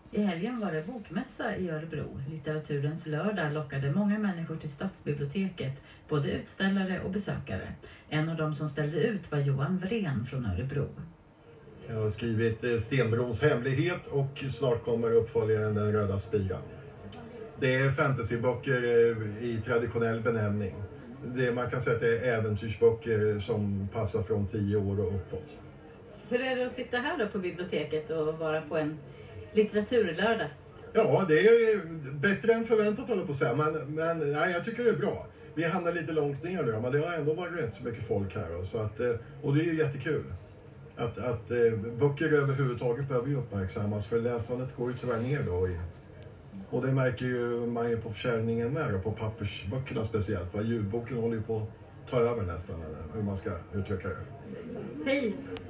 I helgen var det bokmässa i Örebro. Litteraturens lördag lockade många människor till stadsbiblioteket, både utställare och besökare. En av dem som ställde ut var Johan Wren från Örebro. Jag har skrivit Stenbrons hemlighet och snart kommer uppföljaren Den röda spiran. Det är fantasyböcker i traditionell benämning. Man kan säga att det är äventyrsböcker som passar från 10 år och uppåt. Hur är det att sitta här då på biblioteket och vara på en litteraturlördag? Ja, det är bättre än förväntat, håller på att säga. Men nej, jag tycker det är bra. Vi hamnar lite långt ner nu, men det har ändå varit rätt så mycket folk här. Så att, och det är ju jättekul. Att böcker överhuvudtaget behöver ju uppmärksammas, för läsandet går ju tyvärr ner då. Och det märker ju man ju på försäljningen med, och på pappersböckerna speciellt. Ljudboken håller ju på att ta över nästan, eller hur man ska uttrycka det. Hej!